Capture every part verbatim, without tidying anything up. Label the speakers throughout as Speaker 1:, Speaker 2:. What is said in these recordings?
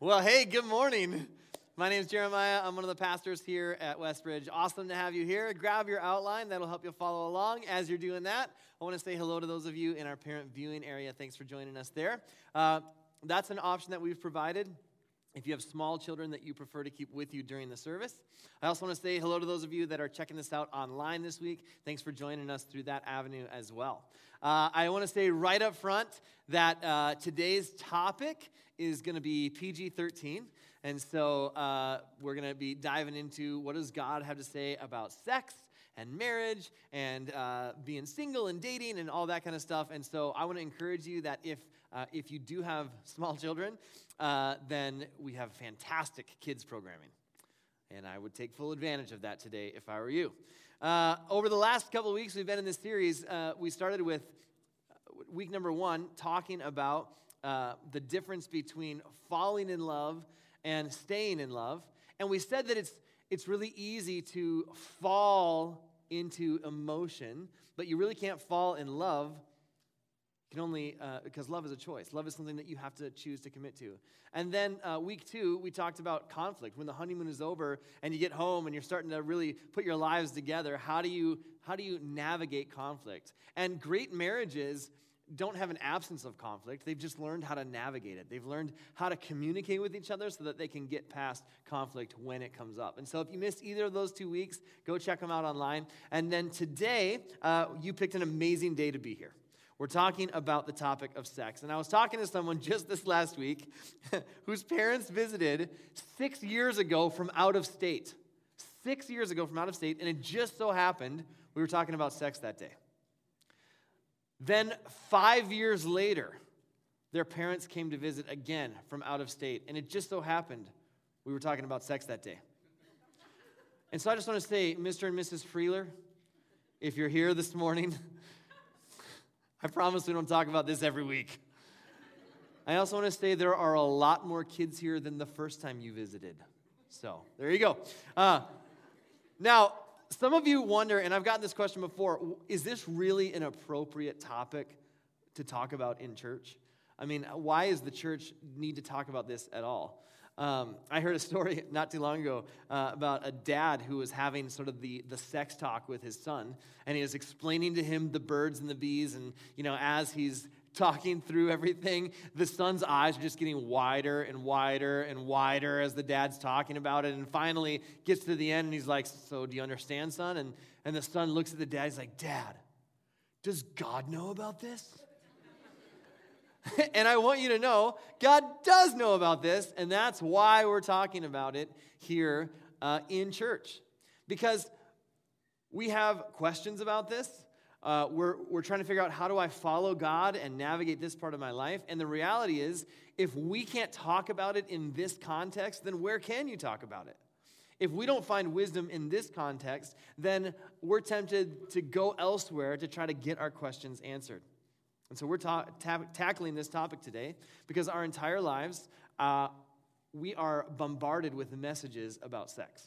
Speaker 1: Well, hey, good morning. My name is Jeremiah. I'm one of the pastors here at Westbridge. Awesome to have you here. Grab your outline. That'll help you follow along. As you're doing that, I want to say hello to those of you in our parent viewing area. Thanks for joining us there. Uh, that's an option that we've provided if you have small children that you prefer to keep with you during the service. I also want to say hello to those of you that are checking this out online this week. Thanks for joining us through that avenue as well. Uh, I want to say right up front that uh, today's topic is going to be P G thirteen. And so uh, we're going to be diving into what does God have to say about sex and marriage and uh, being single and dating and all that kind of stuff. And so I want to encourage you that if uh, if you do have small children, uh, then we have fantastic kids programming. And I would take full advantage of that today if I were you. Uh, over the last couple of weeks we've been in this series, uh, we started with week number one talking about uh, the difference between falling in love and staying in love. And we said that it's it's really easy to fall into emotion, but you really can't fall in love. You can only, uh, because love is a choice. Love is something that you have to choose to commit to. And then uh, week two, we talked about conflict. When the honeymoon is over and you get home and you're starting to really put your lives together, how do you how do you navigate conflict? And great marriages don't have an absence of conflict. They've just learned how to navigate it. They've learned how to communicate with each other so that they can get past conflict when it comes up. And so if you missed either of those two weeks, go check them out online. And then today, uh, you picked an amazing day to be here. We're talking about the topic of sex. And I was talking to someone just this last week whose parents visited six years ago from out of state. Six years ago from out of state, and it just so happened we were talking about sex that day. Then five years later, their parents came to visit again from out of state. And it just so happened we were talking about sex that day. And so I just want to say, Mister and Missus Freeler, if you're here this morning, I promise we don't talk about this every week. I also want to say there are a lot more kids here than the first time you visited. So there you go. Uh, now, some of you wonder, and I've gotten this question before, is this really an appropriate topic to talk about in church? I mean, why does the church need to talk about this at all? Um, I heard a story not too long ago uh, about a dad who was having sort of the, the sex talk with his son, and he was explaining to him the birds and the bees, and, you know, as he's talking through everything, the son's eyes are just getting wider and wider and wider as the dad's talking about it, and finally gets to the end, and he's like, so do you understand, son? And, and the son looks at the dad, he's like, Dad, does God know about this? And I want you to know, God does know about this, and that's why we're talking about it here uh, in church. Because we have questions about this. Uh, we're, we're trying to figure out, how do I follow God and navigate this part of my life? And the reality is, if we can't talk about it in this context, then where can you talk about it? If we don't find wisdom in this context, then we're tempted to go elsewhere to try to get our questions answered. And so we're ta- ta- tackling this topic today because our entire lives, uh, we are bombarded with messages about sex.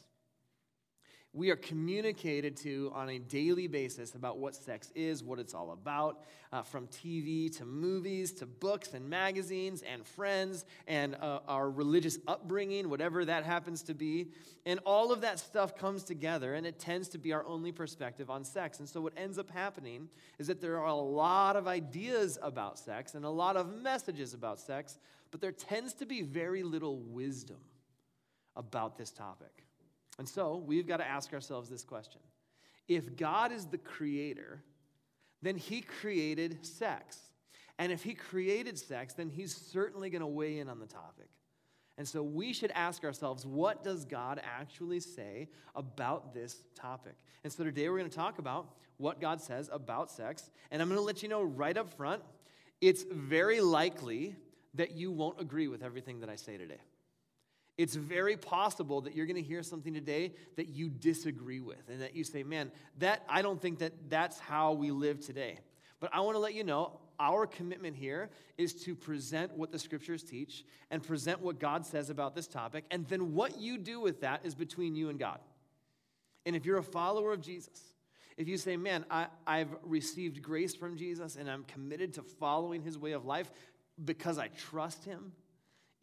Speaker 1: We are communicated to on a daily basis about what sex is, what it's all about, uh, from T V to movies to books and magazines and friends and uh, our religious upbringing, whatever that happens to be. And all of that stuff comes together, and it tends to be our only perspective on sex. And so what ends up happening is that there are a lot of ideas about sex and a lot of messages about sex, but there tends to be very little wisdom about this topic. And so we've got to ask ourselves this question. If God is the creator, then he created sex. And if he created sex, then he's certainly going to weigh in on the topic. And so we should ask ourselves, what does God actually say about this topic? And so today we're going to talk about what God says about sex. And I'm going to let you know right up front, it's very likely that you won't agree with everything that I say today. It's very possible that you're going to hear something today that you disagree with and that you say, man, that I don't think that that's how we live today. But I want to let you know, our commitment here is to present what the scriptures teach and present what God says about this topic, and then what you do with that is between you and God. And if you're a follower of Jesus, if you say, man, I, I've received grace from Jesus and I'm committed to following his way of life because I trust him,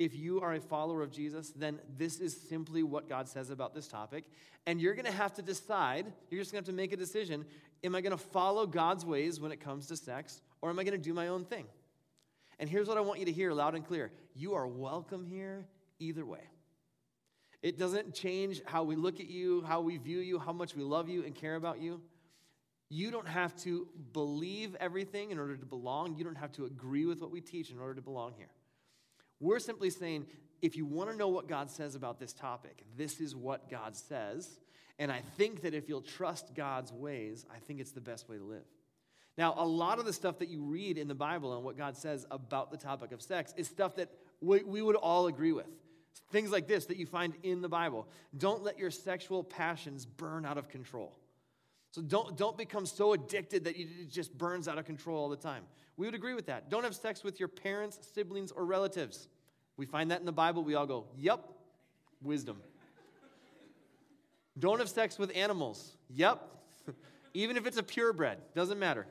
Speaker 1: if you are a follower of Jesus, then this is simply what God says about this topic. And you're going to have to decide, you're just going to have to make a decision, am I going to follow God's ways when it comes to sex, or am I going to do my own thing? And here's what I want you to hear loud and clear. You are welcome here either way. It doesn't change how we look at you, how we view you, how much we love you and care about you. You don't have to believe everything in order to belong. You don't have to agree with what we teach in order to belong here. We're simply saying, if you want to know what God says about this topic, this is what God says. And I think that if you'll trust God's ways, I think it's the best way to live. Now, a lot of the stuff that you read in the Bible and what God says about the topic of sex is stuff that we, we would all agree with. Things like this that you find in the Bible. Don't let your sexual passions burn out of control. So don't, don't become so addicted that it just burns out of control all the time. We would agree with that. Don't have sex with your parents, siblings, or relatives. We find that in the Bible. We all go, yep, wisdom. Don't have sex with animals. Yep. Even if it's a purebred, doesn't matter.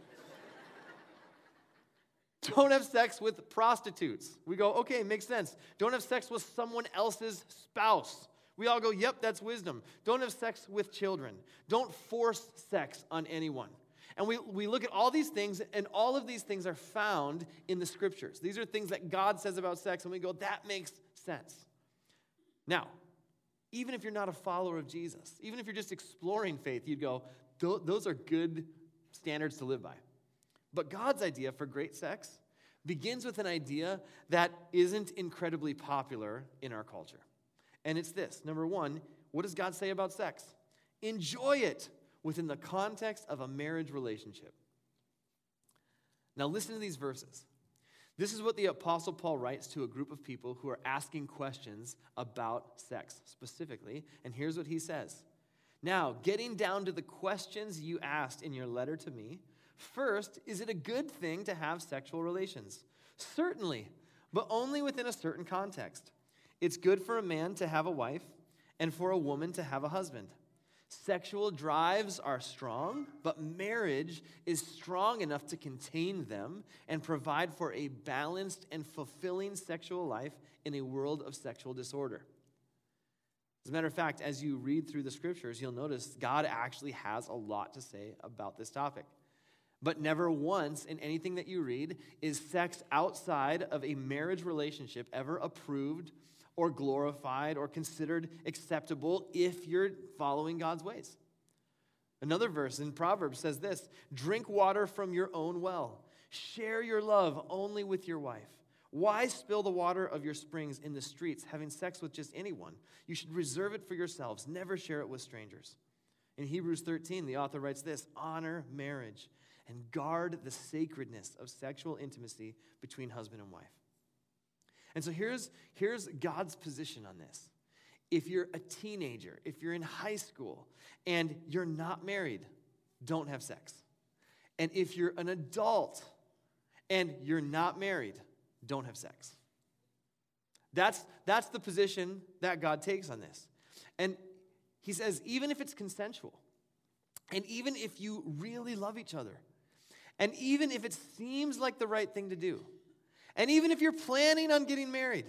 Speaker 1: Don't have sex with prostitutes. We go, okay, makes sense. Don't have sex with someone else's spouse. We all go, yep, that's wisdom. Don't have sex with children. Don't force sex on anyone. And we, we look at all these things, and all of these things are found in the scriptures. These are things that God says about sex, and we go, that makes sense. Now, even if you're not a follower of Jesus, even if you're just exploring faith, you'd go, those are good standards to live by. But God's idea for great sex begins with an idea that isn't incredibly popular in our culture. And it's this. Number one, what does God say about sex? Enjoy it within the context of a marriage relationship. Now listen to these verses. This is what the Apostle Paul writes to a group of people who are asking questions about sex specifically. And here's what he says. Now, getting down to the questions you asked in your letter to me, first, is it a good thing to have sexual relations? Certainly, but only within a certain context. It's good for a man to have a wife and for a woman to have a husband. Sexual drives are strong, but marriage is strong enough to contain them and provide for a balanced and fulfilling sexual life in a world of sexual disorder. As a matter of fact, as you read through the scriptures, you'll notice God actually has a lot to say about this topic. But never once in anything that you read is sex outside of a marriage relationship ever approved or glorified or considered acceptable if you're following God's ways. Another verse in Proverbs says this, drink water from your own well. Share your love only with your wife. Why spill the water of your springs in the streets, having sex with just anyone? You should reserve it for yourselves. Never share it with strangers. In Hebrews thirteen, the author writes this, honor marriage and guard the sacredness of sexual intimacy between husband and wife. And so here's, here's God's position on this. If you're a teenager, if you're in high school, and you're not married, don't have sex. And if you're an adult and you're not married, don't have sex. That's, that's the position that God takes on this. And he says, even if it's consensual, and even if you really love each other, and even if it seems like the right thing to do, and even if you're planning on getting married,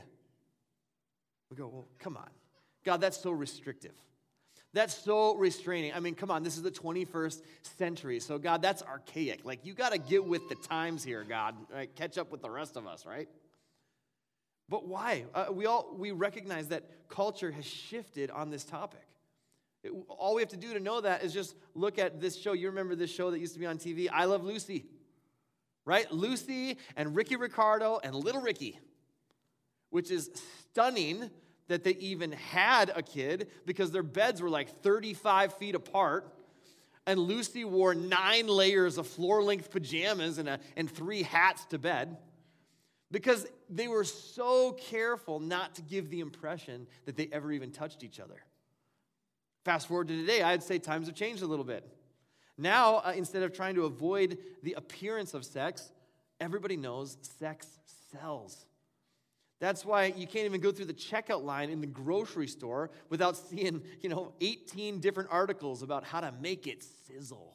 Speaker 1: we go, well, come on. God, that's so restrictive. That's so restraining. I mean, come on, this is the twenty-first century. So, God, that's archaic. Like, you got to get with the times here, God. Right? Catch up with the rest of us, right? But why? Uh, we all we recognize that culture has shifted on this topic. It, all we have to do to know that is just look at this show. You remember this show that used to be on T V, I Love Lucy, right? Lucy and Ricky Ricardo and Little Ricky, which is stunning that they even had a kid because their beds were like thirty-five feet apart, and Lucy wore nine layers of floor-length pajamas and, a, and three hats to bed because they were so careful not to give the impression that they ever even touched each other. Fast forward to today, I'd say times have changed a little bit. Now, uh, instead of trying to avoid the appearance of sex, everybody knows sex sells. That's why you can't even go through the checkout line in the grocery store without seeing, you know, eighteen different articles about how to make it sizzle.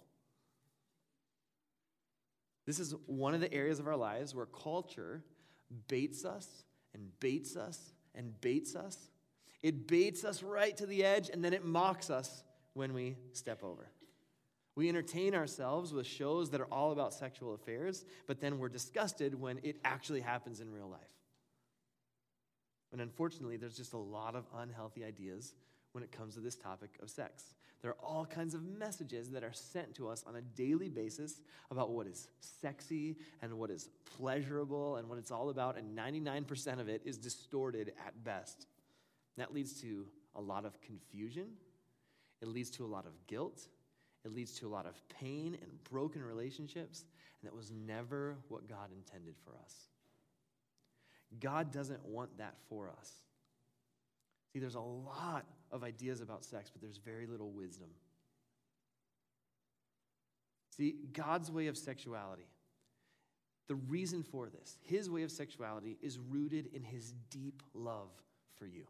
Speaker 1: This is one of the areas of our lives where culture baits us and baits us and baits us. It baits us right to the edge, and then it mocks us when we step over. We entertain ourselves with shows that are all about sexual affairs, but then we're disgusted when it actually happens in real life. And unfortunately, there's just a lot of unhealthy ideas when it comes to this topic of sex. There are all kinds of messages that are sent to us on a daily basis about what is sexy and what is pleasurable and what it's all about, and ninety-nine percent of it is distorted at best. That leads to a lot of confusion. It leads to a lot of guilt. It leads to a lot of pain and broken relationships, and that was never what God intended for us. God doesn't want that for us. See, there's a lot of ideas about sex, but there's very little wisdom. See, God's way of sexuality, the reason for this, his way of sexuality is rooted in his deep love for you.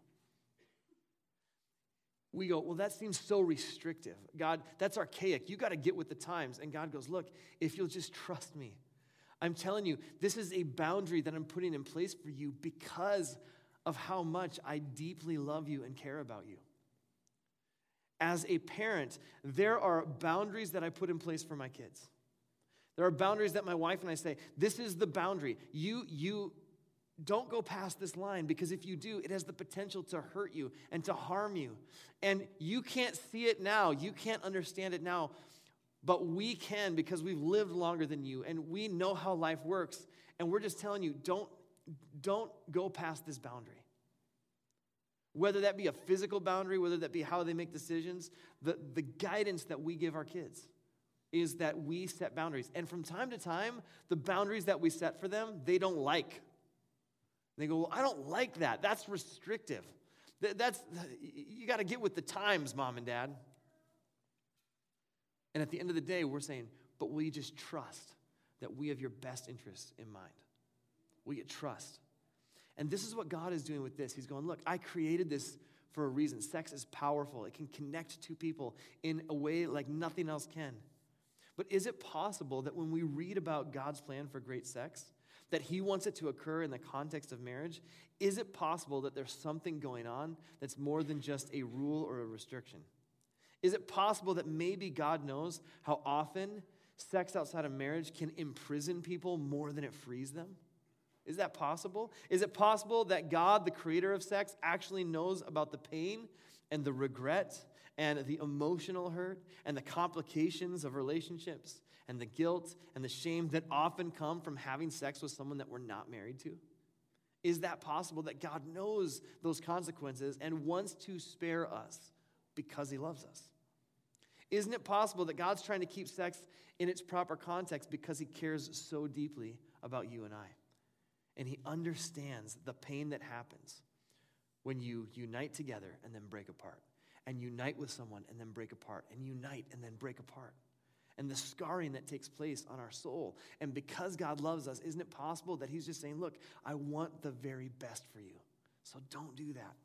Speaker 1: We go, well, that seems so restrictive. God, that's archaic. You got to get with the times. And God goes, look, if you'll just trust me, I'm telling you, this is a boundary that I'm putting in place for you because of how much I deeply love you and care about you. As a parent, there are boundaries that I put in place for my kids. There are boundaries that my wife and I say, this is the boundary. You, you don't go past this line, because if you do, it has the potential to hurt you and to harm you. And you can't see it now. You can't understand it now. But we can, because we've lived longer than you, and we know how life works. And we're just telling you, don't, don't go past this boundary. Whether that be a physical boundary, whether that be how they make decisions, the, the guidance that we give our kids is that we set boundaries. And from time to time, the boundaries that we set for them, they don't like. They go, well, I don't like that. That's restrictive. That's, you got to get with the times, Mom and Dad. And at the end of the day, we're saying, but will you just trust that we have your best interests in mind? Will you trust? And this is what God is doing with this. He's going, look, I created this for a reason. Sex is powerful. It can connect two people in a way like nothing else can. But is it possible that when we read about God's plan for great sex, that he wants it to occur in the context of marriage, is it possible that there's something going on that's more than just a rule or a restriction? Is it possible that maybe God knows how often sex outside of marriage can imprison people more than it frees them? Is that possible? Is it possible that God, the creator of sex, actually knows about the pain and the regret and the emotional hurt and the complications of relationships and the guilt and the shame that often come from having sex with someone that we're not married to? Is that possible that God knows those consequences and wants to spare us because he loves us? Isn't it possible that God's trying to keep sex in its proper context because he cares so deeply about you and I? And he understands the pain that happens when you unite together and then break apart, and unite with someone and then break apart, and unite and then break apart, and the scarring that takes place on our soul. And because God loves us, isn't it possible that he's just saying, look, I want the very best for you, so don't do that.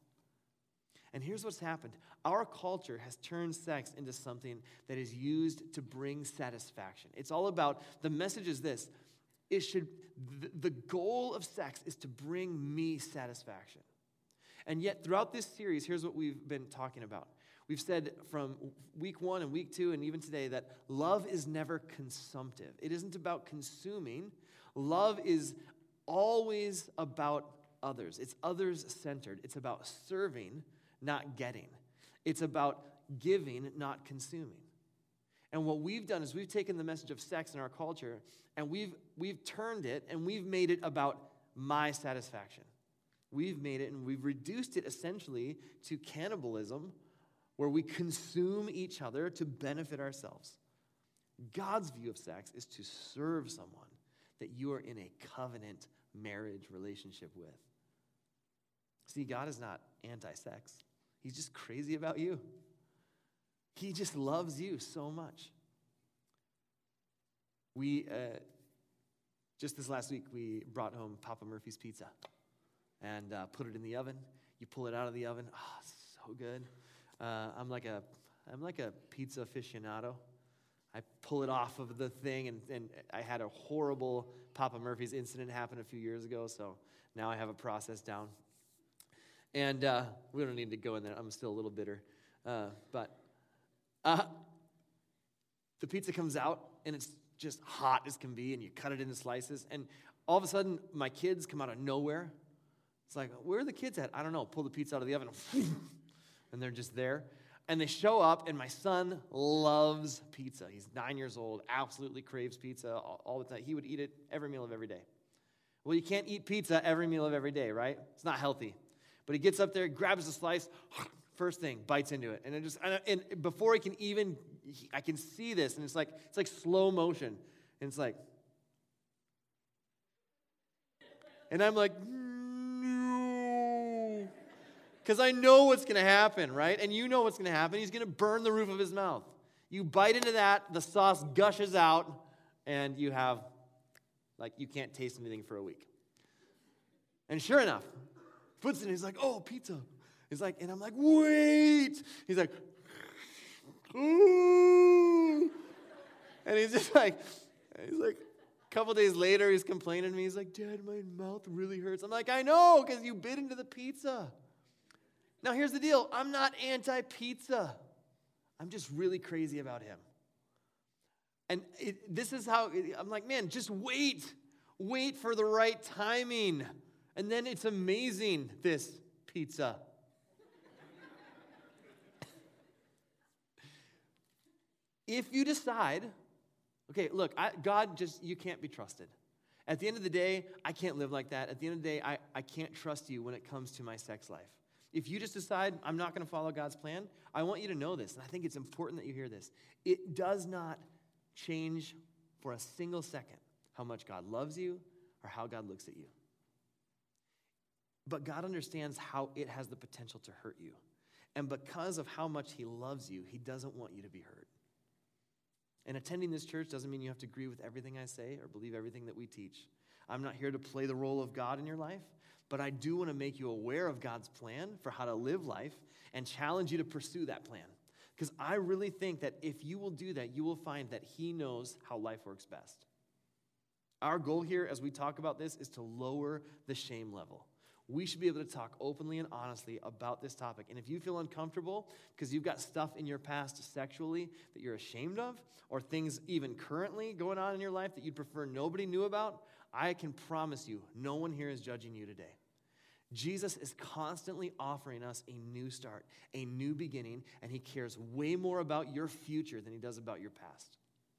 Speaker 1: And here's what's happened. Our culture has turned sex into something that is used to bring satisfaction. It's all about, the message is this, it should, the goal of sex is to bring me satisfaction. And yet throughout this series, here's what we've been talking about. We've said from week one and week two and even today that love is never consumptive. It isn't about consuming. Love is always about others. It's others-centered. It's about serving, not getting. It's about giving, not consuming. And what we've done is we've taken the message of sex in our culture and we've we've turned it and we've made it about my satisfaction. We've made it and we've reduced it essentially to cannibalism, where we consume each other to benefit ourselves. God's view of sex is to serve someone that you are in a covenant marriage relationship with. See, God is not anti-sex. He's just crazy about you. He just loves you so much. We, uh, just this last week, we brought home Papa Murphy's pizza and uh, put it in the oven. You pull it out of the oven. Oh, it's so good. Uh, I'm like a, I'm like a pizza aficionado. I pull it off of the thing, and, and I had a horrible Papa Murphy's incident happen a few years ago, so now I have a process down. And uh, we don't need to go in there. I'm still a little bitter. Uh, but uh, the pizza comes out, and it's just hot as can be, and you cut it into slices. And all of a sudden, my kids come out of nowhere. It's like, where are the kids at? I don't know. Pull the pizza out of the oven, and they're just there. And they show up, and my son loves pizza. He's nine years old, absolutely craves pizza all, all the time. He would eat it every meal of every day. Well, you can't eat pizza every meal of every day, right? It's not healthy. But he gets up there, grabs a slice, first thing, bites into it. And it just and, and before he can even, he, I can see this, and it's like it's like slow motion. And it's like, and I'm like, no. Because I know what's going to happen, right? And you know what's going to happen. He's going to burn the roof of his mouth. You bite into that, the sauce gushes out, and you have, like, you can't taste anything for a week. And sure enough, puts it in, he's like, oh, pizza. He's like, and I'm like, wait. He's like, ooh. And he's just like, he's like, a couple days later, he's complaining to me. He's like, Dad, my mouth really hurts. I'm like, I know, because you bit into the pizza. Now, here's the deal. I'm not anti-pizza. I'm just really crazy about him. And it, this is how, I'm like, man, just wait. Wait for the right timing. And then it's amazing, this pizza. If you decide, okay, look, I, God just, you can't be trusted. At the end of the day, I can't live like that. At the end of the day, I, I can't trust you when it comes to my sex life. If you just decide, I'm not going to follow God's plan, I want you to know this, and I think it's important that you hear this. It does not change for a single second how much God loves you or how God looks at you. But God understands how it has the potential to hurt you. And because of how much he loves you, he doesn't want you to be hurt. And attending this church doesn't mean you have to agree with everything I say or believe everything that we teach. I'm not here to play the role of God in your life, but I do want to make you aware of God's plan for how to live life and challenge you to pursue that plan. Because I really think that if you will do that, you will find that he knows how life works best. Our goal here as we talk about this is to lower the shame level. We should be able to talk openly and honestly about this topic. And if you feel uncomfortable because you've got stuff in your past sexually that you're ashamed of, or things even currently going on in your life that you'd prefer nobody knew about, I can promise you, no one here is judging you today. Jesus is constantly offering us a new start, a new beginning, and he cares way more about your future than he does about your past.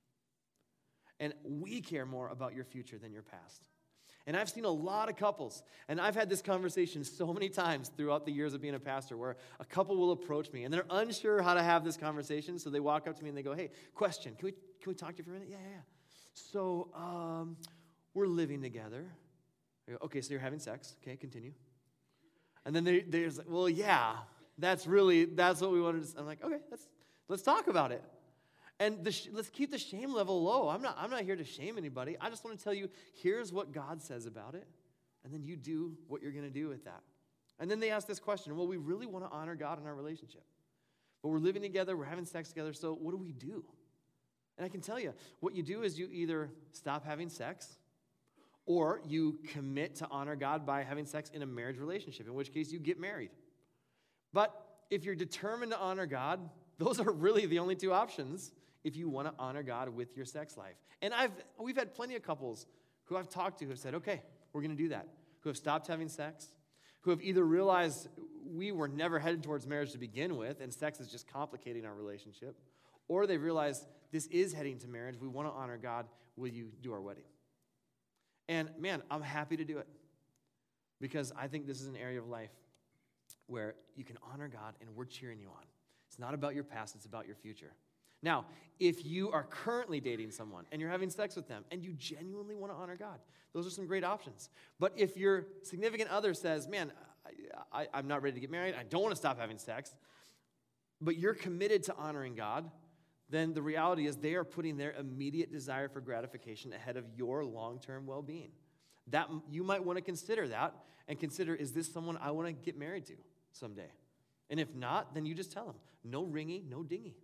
Speaker 1: And we care more about your future than your past. And I've seen a lot of couples, and I've had this conversation so many times throughout the years of being a pastor, where a couple will approach me, and they're unsure how to have this conversation, so they walk up to me and they go, hey, question, can we can we talk to you for a minute? Yeah, yeah, yeah. So, um, we're living together. I go, okay, so you're having sex. Okay, continue. And then they, they're like, well, yeah, that's really, that's what we wanted to, I'm like, okay, let's, let's talk about it. And the sh- let's keep the shame level low. I'm not, I'm not here to shame anybody. I just want to tell you, here's what God says about it. And then you do what you're going to do with that. And then they ask this question, well, we really want to honor God in our relationship. But we're living together, we're having sex together, so what do we do? And I can tell you, what you do is you either stop having sex, or you commit to honor God by having sex in a marriage relationship, in which case you get married. But if you're determined to honor God, those are really the only two options if you want to honor God with your sex life. And I've we've had plenty of couples who I've talked to who have said, okay, we're going to do that, who have stopped having sex, who have either realized we were never headed towards marriage to begin with, and sex is just complicating our relationship, or they've realized this is heading to marriage, we want to honor God, will you do our wedding? And man, I'm happy to do it, because I think this is an area of life where you can honor God, and we're cheering you on. It's not about your past, it's about your future. Now, if you are currently dating someone and you're having sex with them and you genuinely want to honor God, those are some great options. But if your significant other says, man, I, I, I'm not ready to get married, I don't want to stop having sex, but you're committed to honoring God, then the reality is they are putting their immediate desire for gratification ahead of your long-term well-being. That you might want to consider that and consider, is this someone I want to get married to someday? And if not, then you just tell them, no ringy, no dingy.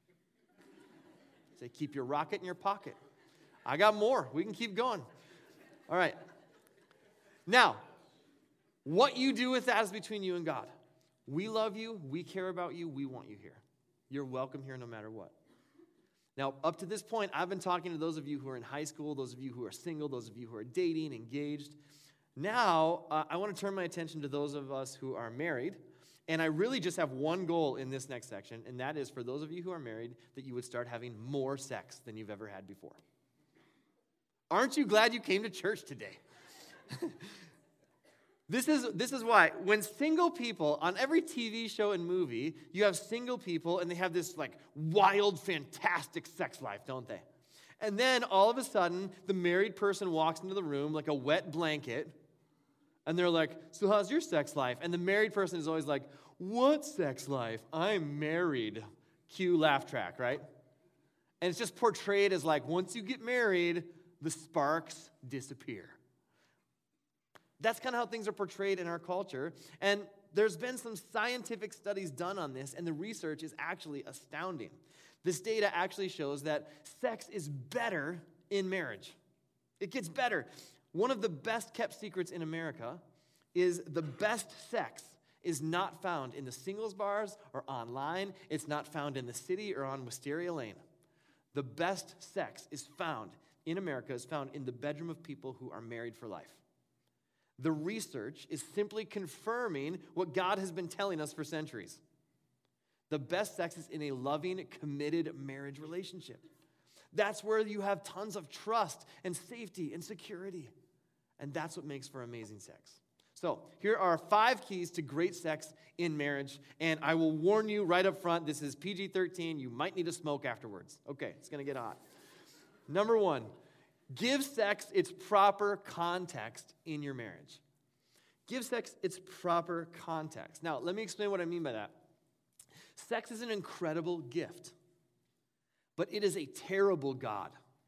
Speaker 1: Say, keep your rocket in your pocket. I got more. We can keep going. All right. Now, What you do with that is between you and God. We love you. We care about you. We want you here. You're welcome here no matter what. Now, up to this point, I've been talking to those of you who are in high school, those of you who are single, those of you who are dating, engaged. Now, uh, I want to turn my attention to those of us who are married. And I really just have one goal in this next section, and that is for those of you who are married, that you would start having more sex than you've ever had before. Aren't you glad you came to church today? This is, this is why. When single people, on every T V show and movie, you have single people, and they have this like wild, fantastic sex life, don't they? And then all of a sudden, the married person walks into the room like a wet blanket, and they're like, so how's your sex life? And the married person is always like, what sex life? I'm married. Cue laugh track, right? And it's just portrayed as like, once you get married, the sparks disappear. That's kind of how things are portrayed in our culture. And there's been some scientific studies done on this, and the research is actually astounding. This data actually shows that sex is better in marriage. It gets better. One of the best kept secrets in America is the best sex is not found in the singles bars or online. It's not found in the city or on Wisteria Lane. The best sex is found in America, is found in the bedroom of people who are married for life. The research is simply confirming what God has been telling us for centuries. The best sex is in a loving, committed marriage relationship. That's where you have tons of trust and safety and security. And that's what makes for amazing sex. So here are five keys to great sex in marriage. And I will warn you right up front, this is P G thirteen. You might need to smoke afterwards. Okay, it's going to get hot. Number one, give sex its proper context in your marriage. Give sex its proper context. Now, let me explain what I mean by that. Sex is an incredible gift, but it is a terrible God.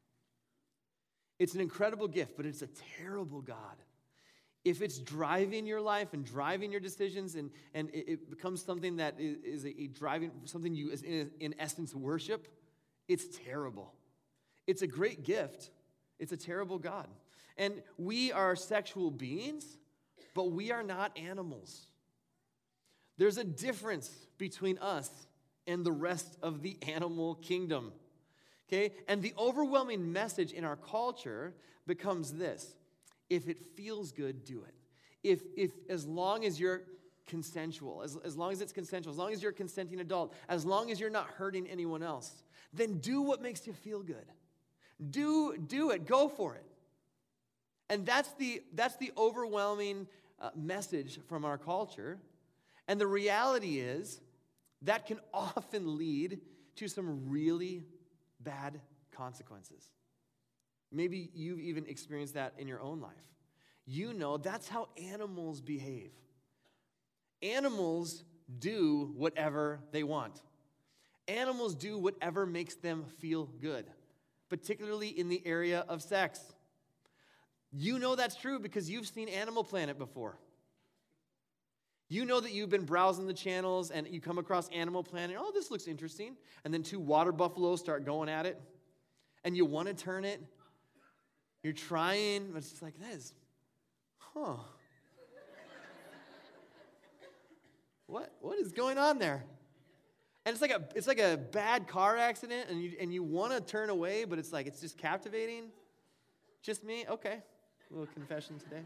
Speaker 1: It's an incredible gift, but it's a terrible God. If it's driving your life and driving your decisions, and, and it, it becomes something that is, is a, a driving, something you, in, in essence, worship, it's terrible. It's a great gift. It's a terrible God. And we are sexual beings, but we are not animals. There's a difference between us and the rest of the animal kingdom. Okay? And the overwhelming message in our culture becomes this: if it feels good, do it. If, if as long as you're consensual, as, as long as it's consensual, as long as you're a consenting adult, as long as you're not hurting anyone else, then do what makes you feel good. Do, do it. Go for it. And that's the, that's the overwhelming uh, message from our culture. And the reality is that can often lead to some really bad consequences. Maybe you've even experienced that in your own life. You know that's how animals behave. Animals do whatever they want. Animals do whatever makes them feel good, particularly in the area of sex. You know that's true because you've seen Animal Planet before. You know that you've been browsing the channels and you come across Animal Planet. Oh, this looks interesting. And then two water buffaloes start going at it. And you want to turn it. You're trying, but it's just like this. Huh. What, what is going on there? And it's like a it's like a bad car accident, and you and you want to turn away, but it's like it's just captivating. Just me? Okay. A little confession today.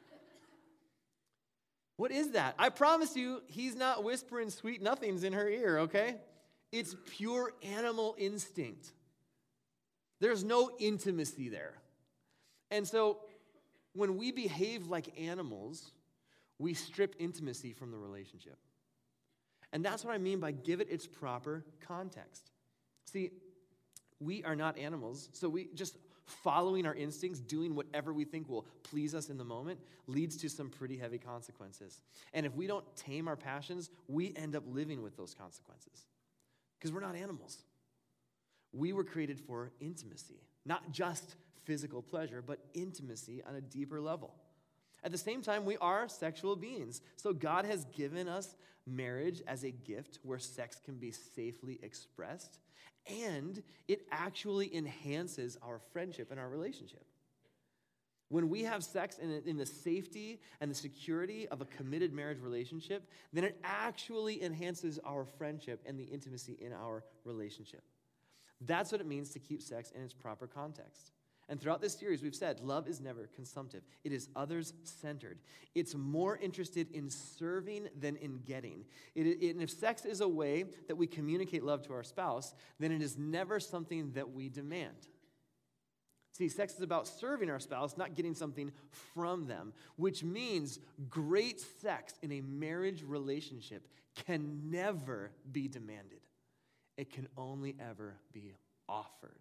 Speaker 1: What is that? I promise you, he's not whispering sweet nothings in her ear, okay? It's pure animal instinct. There's no intimacy there. And so when we behave like animals, we strip intimacy from the relationship. And that's what I mean by give it its proper context. See, we are not animals, so we just following our instincts, doing whatever we think will please us in the moment, leads to some pretty heavy consequences. And if we don't tame our passions, we end up living with those consequences. Because we're not animals. We were created for intimacy, not just physical pleasure, but intimacy on a deeper level. At the same time, we are sexual beings. So God has given us marriage as a gift where sex can be safely expressed, and it actually enhances our friendship and our relationship. When we have sex in, in the safety and the security of a committed marriage relationship, then it actually enhances our friendship and the intimacy in our relationship. That's what it means to keep sex in its proper context. And throughout this series, we've said love is never consumptive. It is others-centered. It's more interested in serving than in getting. It, it, and if sex is a way that we communicate love to our spouse, then it is never something that we demand. See, sex is about serving our spouse, not getting something from them, which means great sex in a marriage relationship can never be demanded. It can only ever be offered.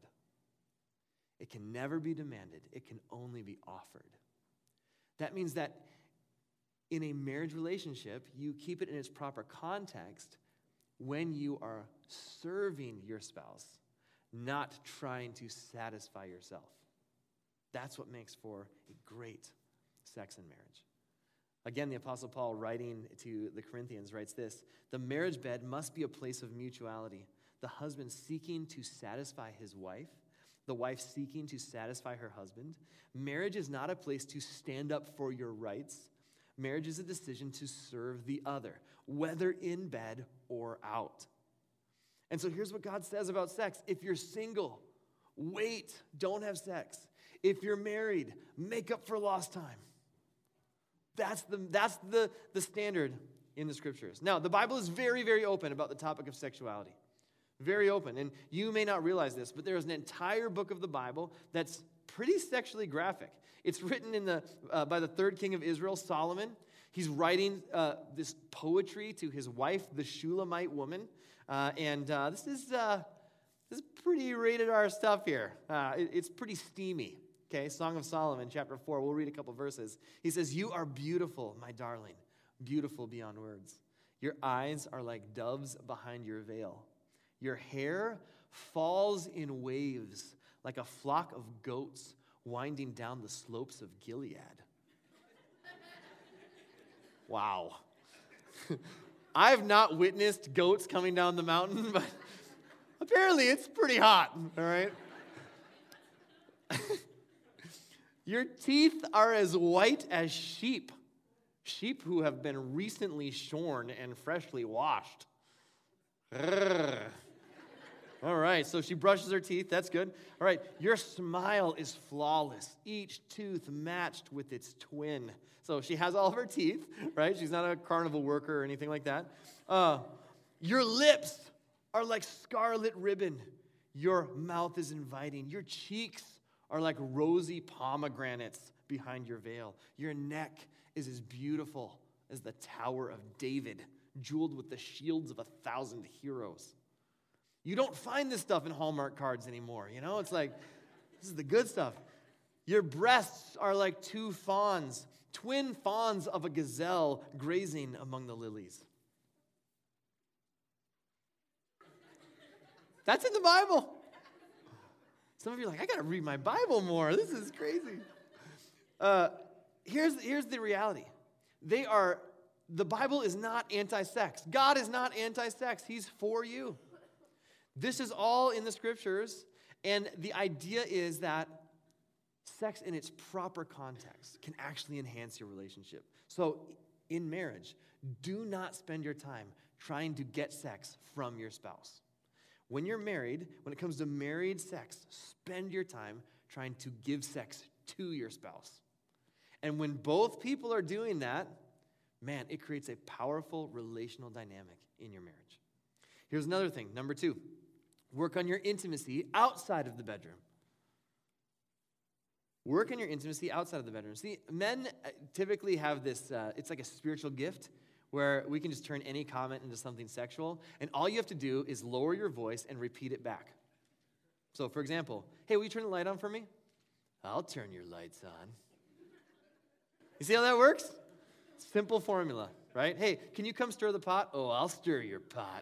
Speaker 1: It can never be demanded. It can only be offered. That means that in a marriage relationship, you keep it in its proper context when you are serving your spouse, not trying to satisfy yourself. That's what makes for a great sex in marriage. Again, the Apostle Paul, writing to the Corinthians, writes this: the marriage bed must be a place of mutuality, the husband seeking to satisfy his wife, the wife seeking to satisfy her husband. Marriage is not a place to stand up for your rights. Marriage is a decision to serve the other, whether in bed or out. And so here's what God says about sex. If you're single, wait, don't have sex. If you're married, make up for lost time. That's the, that's the, the standard in the scriptures. Now, the Bible is very, very open about the topic of sexuality. Very open. And you may not realize this, but there is an entire book of the Bible that's pretty sexually graphic. It's written in the uh, by the third king of Israel, Solomon. He's writing uh, this poetry to his wife, the Shulamite woman. Uh, and uh, this is uh, this is pretty rated R stuff here. Uh, it, it's pretty steamy. Okay, Song of Solomon, chapter four. We'll read a couple verses. He says, "You are beautiful, my darling, beautiful beyond words. Your eyes are like doves behind your veil. Your hair falls in waves like a flock of goats winding down the slopes of Gilead." Wow. I've not witnessed goats coming down the mountain, but apparently it's pretty hot, all right? Your teeth are as white as sheep, sheep who have been recently shorn and freshly washed. Urgh. All right, so she brushes her teeth. That's good. All right, your smile is flawless, each tooth matched with its twin. So she has all of her teeth, right? She's not a carnival worker or anything like that. Uh, your lips are like scarlet ribbon. Your mouth is inviting. Your cheeks are like rosy pomegranates behind your veil. Your neck is as beautiful as the Tower of David, jeweled with the shields of a thousand heroes. You don't find this stuff in Hallmark cards anymore, you know? It's like, this is the good stuff. Your breasts are like two fawns, twin fawns of a gazelle grazing among the lilies. That's in the Bible. Some of you are like, I got to read my Bible more. This is crazy. Uh, here's, here's the reality. They are, the Bible is not anti-sex. God is not anti-sex. He's for you. This is all in the scriptures, and the idea is that sex in its proper context can actually enhance your relationship. So in marriage, do not spend your time trying to get sex from your spouse. When you're married, when it comes to married sex, spend your time trying to give sex to your spouse. And when both people are doing that, man, it creates a powerful relational dynamic in your marriage. Here's another thing, number two. Work on your intimacy outside of the bedroom. Work on your intimacy outside of the bedroom. See, men typically have this, uh, it's like a spiritual gift where we can just turn any comment into something sexual, and all you have to do is lower your voice and repeat it back. So, for example, hey, will you turn the light on for me? I'll turn your lights on. You see how that works? Simple formula, right? Hey, can you come stir the pot? Oh, I'll stir your pot.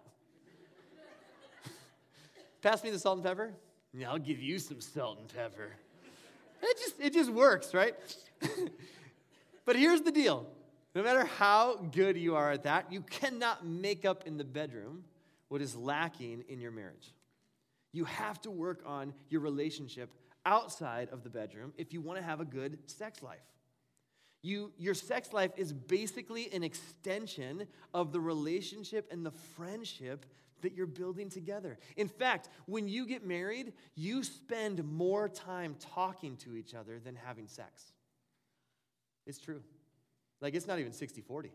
Speaker 1: Pass me the salt and pepper. Yeah, I'll give you some salt and pepper. It just, it just works, right? But here's the deal. No matter how good you are at that, you cannot make up in the bedroom what is lacking in your marriage. You have to work on your relationship outside of the bedroom if you want to have a good sex life. You, your sex life is basically an extension of the relationship and the friendship that you're building together. In fact, when you get married, you spend more time talking to each other than having sex. It's true. Like, it's not even sixty forty.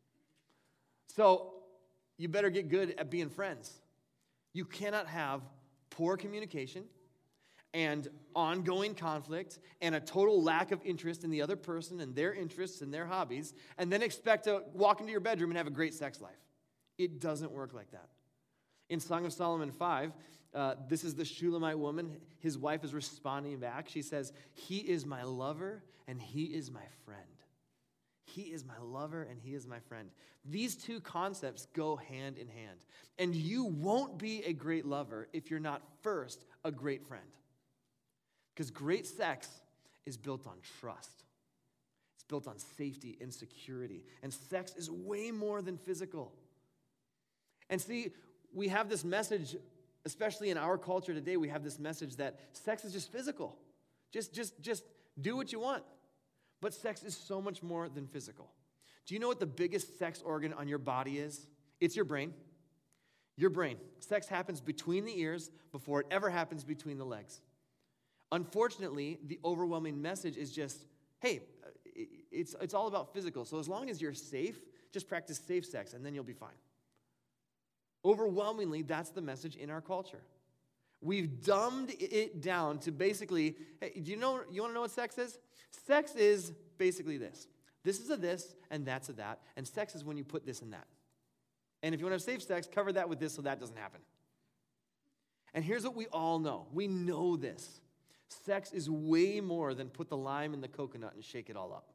Speaker 1: So, you better get good at being friends. You cannot have poor communication and ongoing conflict and a total lack of interest in the other person and their interests and their hobbies, and then expect to walk into your bedroom and have a great sex life. It doesn't work like that. In Song of Solomon five, uh, this is the Shulamite woman. His wife is responding back. She says, "He is my lover and he is my friend." He is my lover and he is my friend. These two concepts go hand in hand. And you won't be a great lover if you're not first a great friend. Because great sex is built on trust. It's built on safety and security. And sex is way more than physical. And see, we have this message, especially in our culture today, we have this message that sex is just physical. Just, just, just do what you want. But sex is so much more than physical. Do you know what the biggest sex organ on your body is? It's your brain. Your brain. Sex happens between the ears before it ever happens between the legs. Unfortunately, the overwhelming message is just, hey, it's, it's all about physical. So as long as you're safe, just practice safe sex and then you'll be fine. Overwhelmingly, that's the message in our culture. We've dumbed it down to basically, hey, do you know, you want to know what sex is? Sex is basically this. This is a this, and that's a that. And sex is when you put this and that. And if you want to have safe sex, cover that with this so that doesn't happen. And here's what we all know. We know this. Sex is way more than put the lime in the coconut and shake it all up.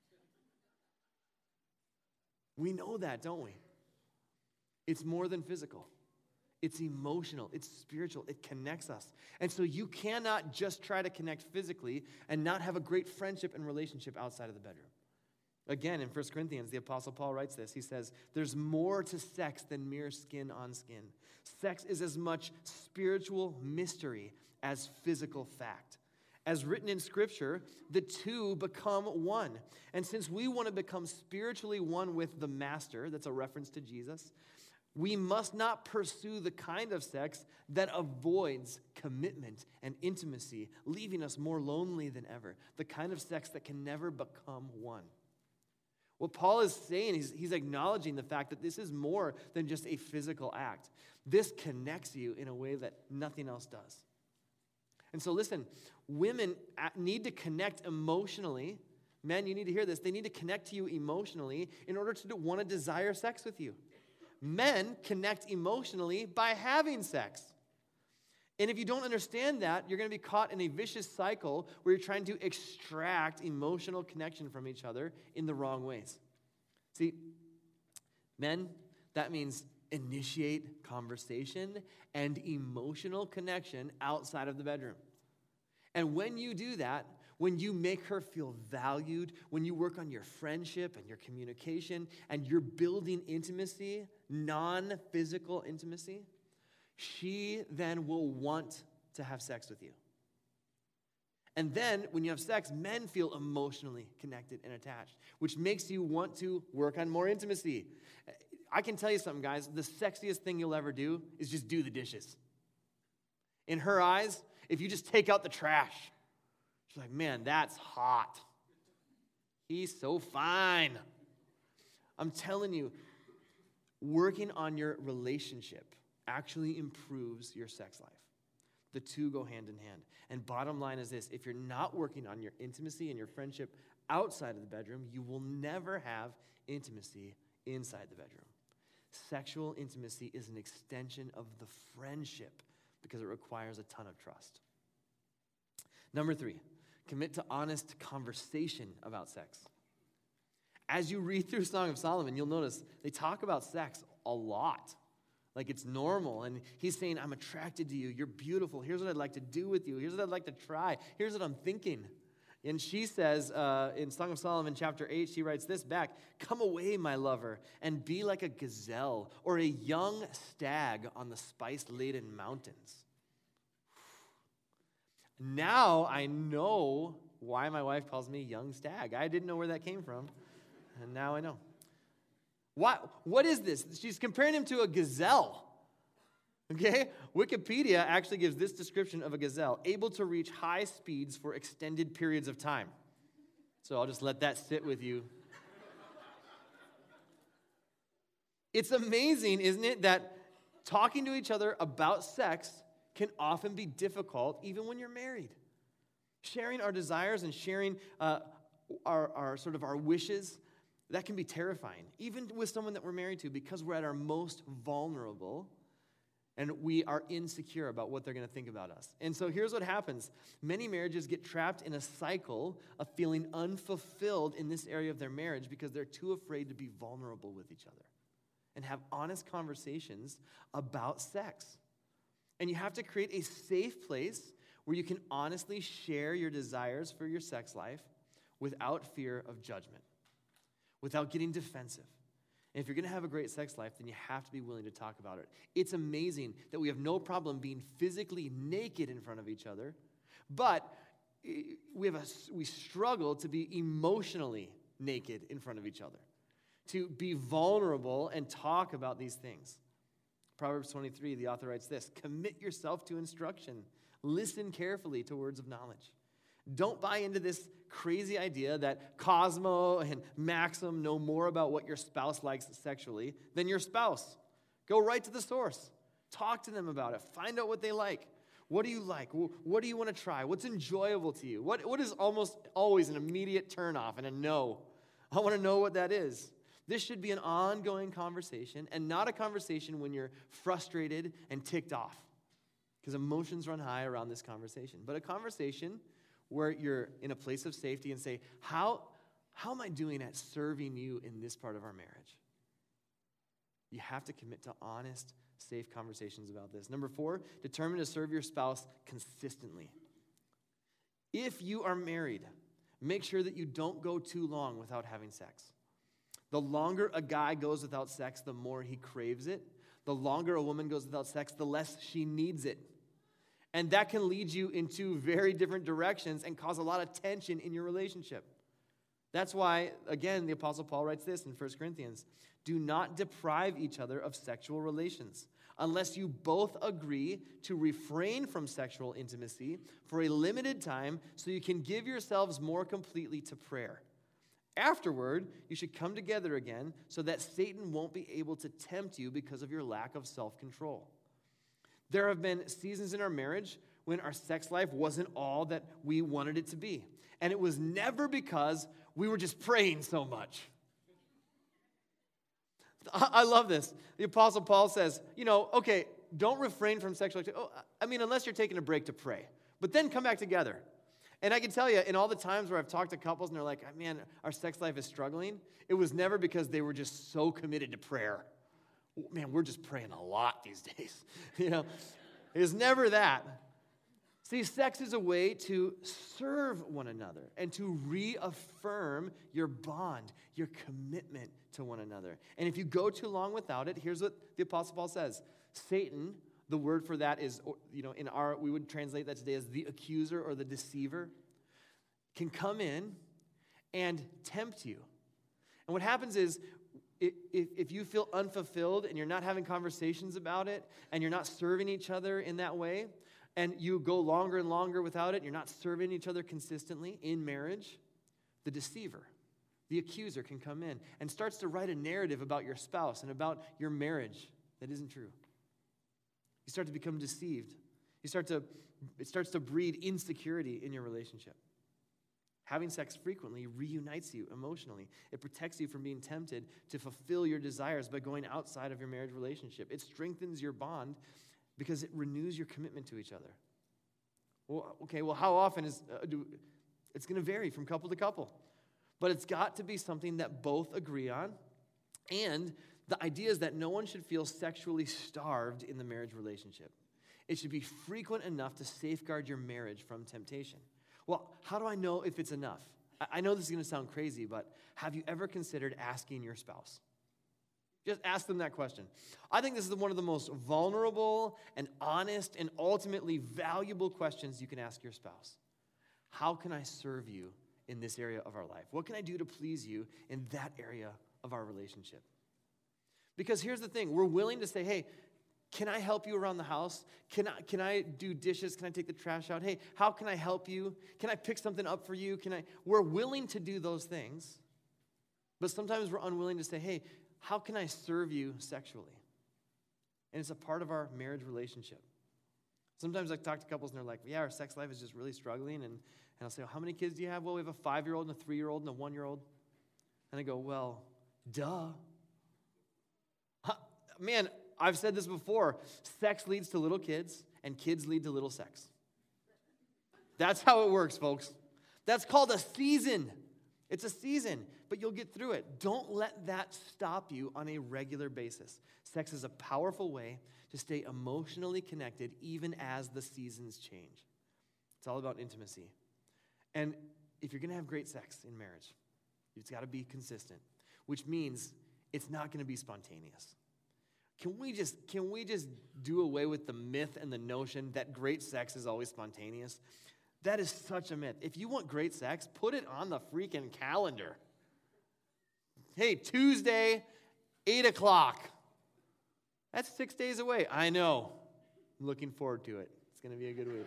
Speaker 1: We know that, don't we? It's more than physical. It's emotional. It's spiritual. It connects us. And so you cannot just try to connect physically and not have a great friendship and relationship outside of the bedroom. Again, in First Corinthians, the Apostle Paul writes this. He says, there's more to sex than mere skin on skin. Sex is as much spiritual mystery as physical fact. As written in Scripture, the two become one. And since we want to become spiritually one with the Master, that's a reference to Jesus, we must not pursue the kind of sex that avoids commitment and intimacy, leaving us more lonely than ever. The kind of sex that can never become one. What Paul is saying, he's, he's acknowledging the fact that this is more than just a physical act. This connects you in a way that nothing else does. And so listen, women need to connect emotionally. Men, you need to hear this. They need to connect to you emotionally in order to want to desire sex with you. Men connect emotionally by having sex. And if you don't understand that, you're going to be caught in a vicious cycle where you're trying to extract emotional connection from each other in the wrong ways. See, men, that means initiate conversation and emotional connection outside of the bedroom. And when you do that, when you make her feel valued, when you work on your friendship and your communication, and you're building intimacy, non-physical intimacy, she then will want to have sex with you. And then, when you have sex, men feel emotionally connected and attached, which makes you want to work on more intimacy. I can tell you something, guys. The sexiest thing you'll ever do is just do the dishes. In her eyes, if you just take out the trash, she's like, man, that's hot. He's so fine. I'm telling you, working on your relationship actually improves your sex life. The two go hand in hand. And bottom line is this, if you're not working on your intimacy and your friendship outside of the bedroom, you will never have intimacy inside the bedroom. Sexual intimacy is an extension of the friendship because it requires a ton of trust. Number three, commit to honest conversation about sex. As you read through Song of Solomon, you'll notice they talk about sex a lot. Like it's normal. And he's saying, I'm attracted to you. You're beautiful. Here's what I'd like to do with you. Here's what I'd like to try. Here's what I'm thinking. And she says uh, in Song of Solomon chapter eight, she writes this back, come away, my lover, and be like a gazelle or a young stag on the spice-laden mountains. Now I know why my wife calls me young stag. I didn't know where that came from, and now I know. What, what is this? She's comparing him to a gazelle. Okay? Wikipedia actually gives this description of a gazelle: able to reach high speeds for extended periods of time. So I'll just let that sit with you. It's amazing, isn't it, that talking to each other about sex can often be difficult even when you're married. Sharing our desires and sharing uh, our, our sort of our wishes, that can be terrifying, even with someone that we're married to, because we're at our most vulnerable and we are insecure about what they're going to think about us. And so here's what happens. Many marriages get trapped in a cycle of feeling unfulfilled in this area of their marriage because they're too afraid to be vulnerable with each other and have honest conversations about sex. And you have to create a safe place where you can honestly share your desires for your sex life without fear of judgment, without getting defensive. And if you're going to have a great sex life, then you have to be willing to talk about it. It's amazing that we have no problem being physically naked in front of each other, but we have a, we struggle to be emotionally naked in front of each other, to be vulnerable and talk about these things. Proverbs twenty-three, the author writes this: commit yourself to instruction. Listen carefully to words of knowledge. Don't buy into this crazy idea that Cosmo and Maxim know more about what your spouse likes sexually than your spouse. Go right to the source. Talk to them about it. Find out what they like. What do you like? What do you want to try? What's enjoyable to you? What, what is almost always an immediate turnoff and a no? I want to know what that is. This should be an ongoing conversation and not a conversation when you're frustrated and ticked off, because emotions run high around this conversation. But a conversation where you're in a place of safety and say, how, how am I doing at serving you in this part of our marriage? You have to commit to honest, safe conversations about this. Number four, determine to serve your spouse consistently. If you are married, make sure that you don't go too long without having sex. The longer a guy goes without sex, the more he craves it. The longer a woman goes without sex, the less she needs it. And that can lead you into very different directions and cause a lot of tension in your relationship. That's why, again, the Apostle Paul writes this in First Corinthians: do not deprive each other of sexual relations, unless you both agree to refrain from sexual intimacy for a limited time so you can give yourselves more completely to prayer. Afterward, you should come together again so that Satan won't be able to tempt you because of your lack of self-control. There have been seasons in our marriage when our sex life wasn't all that we wanted it to be. And it was never because we were just praying so much. I love this. The Apostle Paul says, you know, okay, don't refrain from sexual activity. Oh, I mean, unless you're taking a break to pray. But then come back together. And I can tell you, in all the times where I've talked to couples and they're like, man, our sex life is struggling, it was never because they were just so committed to prayer. Man, we're just praying a lot these days. You know, it was never that. See, sex is a way to serve one another and to reaffirm your bond, your commitment to one another. And if you go too long without it, here's what the Apostle Paul says. Satan, the word for that is, you know, in our, we would translate that today as the accuser or the deceiver, can come in and tempt you. And what happens is, if, if you feel unfulfilled and you're not having conversations about it and you're not serving each other in that way, and you go longer and longer without it, and you're not serving each other consistently in marriage, the deceiver, the accuser can come in and starts to write a narrative about your spouse and about your marriage that isn't true. You start to become deceived. You start to, it starts to breed insecurity in your relationship. Having sex frequently reunites you emotionally. It protects you from being tempted to fulfill your desires by going outside of your marriage relationship. It strengthens your bond because it renews your commitment to each other. Well, okay, well, how often is, uh, do, it's going to vary from couple to couple. But it's got to be something that both agree on. And the idea is that no one should feel sexually starved in the marriage relationship. It should be frequent enough to safeguard your marriage from temptation. Well, how do I know if it's enough? I know this is going to sound crazy, but have you ever considered asking your spouse? Just ask them that question. I think this is one of the most vulnerable and honest and ultimately valuable questions you can ask your spouse. How can I serve you in this area of our life? What can I do to please you in that area of our relationship? Because here's the thing. We're willing to say, hey, can I help you around the house? Can I, can I do dishes? Can I take the trash out? Hey, how can I help you? Can I pick something up for you? Can I? We're willing to do those things, but sometimes we're unwilling to say, hey, how can I serve you sexually? And it's a part of our marriage relationship. Sometimes I talk to couples and they're like, yeah, our sex life is just really struggling. And, and I'll say, well, how many kids do you have? Well, we have a five-year-old and a three-year-old and a one-year-old. And I go, well, duh. Huh, man, I've said this before. Sex leads to little kids, and kids lead to little sex. That's how it works, folks. That's called a season. It's a season, but you'll get through it. Don't let that stop you on a regular basis. Sex is a powerful way to stay emotionally connected even as the seasons change. It's all about intimacy. And if you're going to have great sex in marriage, it's got to be consistent, which means it's not going to be spontaneous. Can we just can we just do away with the myth and the notion that great sex is always spontaneous? That is such a myth. If you want great sex, put it on the freaking calendar. Hey, Tuesday, eight o'clock. That's six days away. I know. I'm looking forward to it. It's going to be a good week.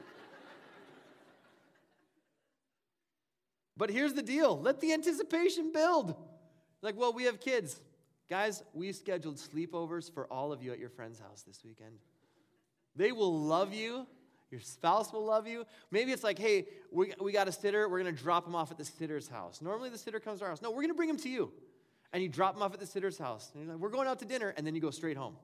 Speaker 1: But here's the deal. Let the anticipation build. Like, well, we have kids. Guys, we scheduled sleepovers for all of you at your friend's house this weekend. They will love you. Your spouse will love you. Maybe it's like, hey, we, we got a sitter. We're going to drop him off at the sitter's house. Normally the sitter comes to our house. No, we're going to bring him to you. And you drop him off at the sitter's house. And you're like, we're going out to dinner. And then you go straight home.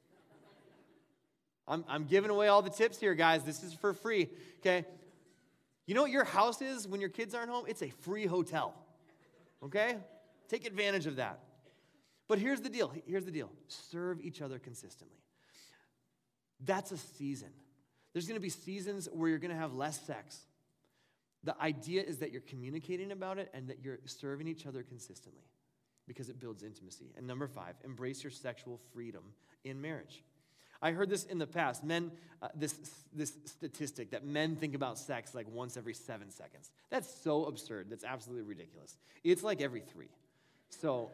Speaker 1: I'm, I'm giving away all the tips here, guys. This is for free, okay? You know what your house is when your kids aren't home? It's a free hotel, okay? Take advantage of that. But here's the deal. Here's the deal. Serve each other consistently. That's a season. There's going to be seasons where you're going to have less sex. The idea is that you're communicating about it and that you're serving each other consistently because it builds intimacy. And number five, embrace your sexual freedom in marriage. I heard this in the past. Men, uh, this this statistic that men think about sex like once every seven seconds. That's so absurd. That's absolutely ridiculous. It's like every three. So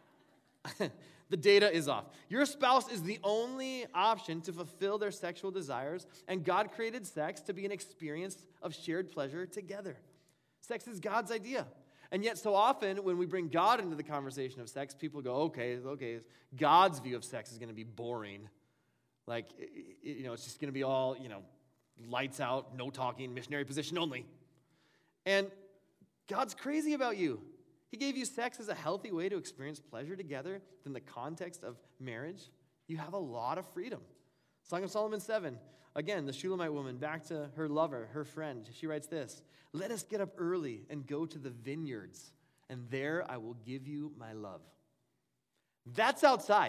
Speaker 1: the data is off. Your spouse is the only option to fulfill their sexual desires, and God created sex to be an experience of shared pleasure together. Sex is God's idea. And yet so often when we bring God into the conversation of sex, people go, okay, okay, God's view of sex is going to be boring. Like, you know, it's just going to be all, you know, lights out, no talking, missionary position only. And God's crazy about you. He gave you sex as a healthy way to experience pleasure together in the context of marriage. You have a lot of freedom. Song of Solomon seven. Again, the Shulamite woman, back to her lover, her friend. She writes this, "Let us get up early and go to the vineyards, and there I will give you my love." That's outside.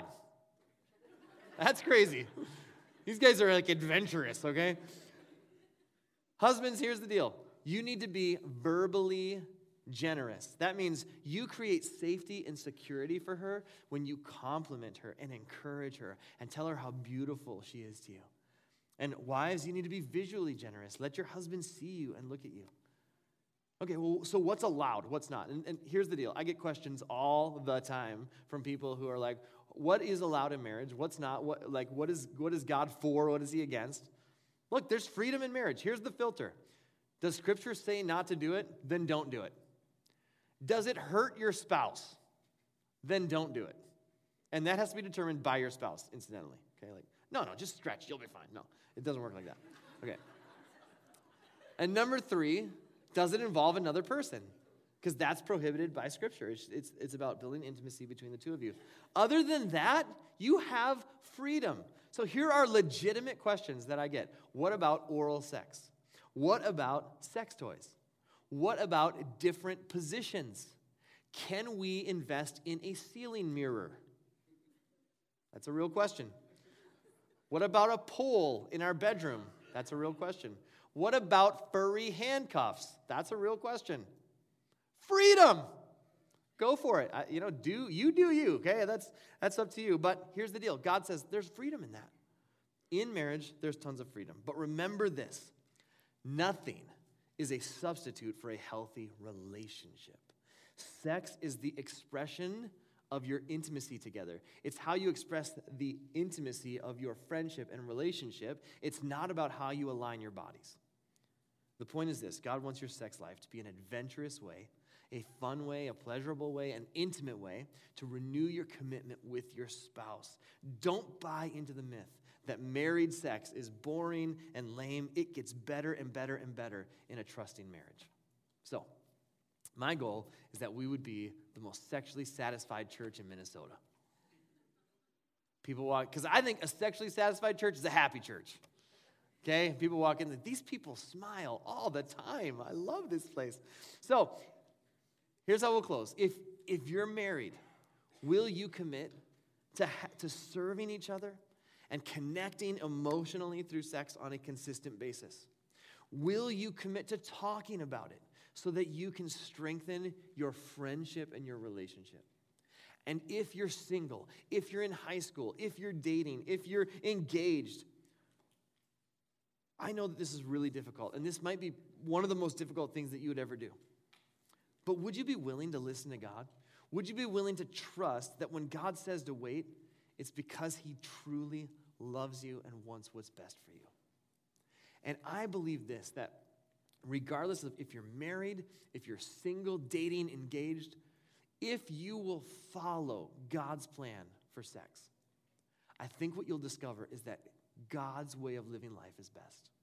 Speaker 1: That's crazy. These guys are like adventurous, okay? Husbands, here's the deal. You need to be verbally generous. That means you create safety and security for her when you compliment her and encourage her and tell her how beautiful she is to you. And wives, you need to be visually generous. Let your husband see you and look at you. Okay, well, so what's allowed? What's not? And, and here's the deal. I get questions all the time from people who are like, what is allowed in marriage? What's not? What like what is what is God for? What is he against? Look, there's freedom in marriage. Here's the filter. Does Scripture say not to do it? Then don't do it. Does it hurt your spouse? Then don't do it. And that has to be determined by your spouse, incidentally. Okay, like, no, no, just stretch. You'll be fine. No, it doesn't work like that. Okay. And number three, does it involve another person? Because that's prohibited by Scripture. It's, it's, it's about building intimacy between the two of you. Other than that, you have freedom. So here are legitimate questions that I get. What about oral sex? What about sex toys? What about different positions? Can we invest in a ceiling mirror? That's a real question. What about a pole in our bedroom? That's a real question. What about furry handcuffs? That's a real question. Freedom. Go for it. I, you know, do you do you, okay? That's that's up to you. But here's the deal. God says there's freedom in that. In marriage, there's tons of freedom. But remember this. Nothing is a substitute for a healthy relationship. Sex is the expression of your intimacy together. It's how you express the intimacy of your friendship and relationship. It's not about how you align your bodies. The point is this. God wants your sex life to be an adventurous way, a fun way, a pleasurable way, an intimate way to renew your commitment with your spouse. Don't buy into the myth that married sex is boring and lame. It gets better and better and better in a trusting marriage. So, my goal is that we would be the most sexually satisfied church in Minnesota. People walk, because I think a sexually satisfied church is a happy church. Okay? People walk in, these people smile all the time. I love this place. So, here's how we'll close. If if you're married, will you commit to, ha- to serving each other and connecting emotionally through sex on a consistent basis? Will you commit to talking about it so that you can strengthen your friendship and your relationship? And if you're single, if you're in high school, if you're dating, if you're engaged, I know that this is really difficult, and this might be one of the most difficult things that you would ever do. But would you be willing to listen to God? Would you be willing to trust that when God says to wait, it's because he truly loves you and wants what's best for you? And I believe this, that regardless of if you're married, if you're single, dating, engaged, if you will follow God's plan for sex, I think what you'll discover is that God's way of living life is best.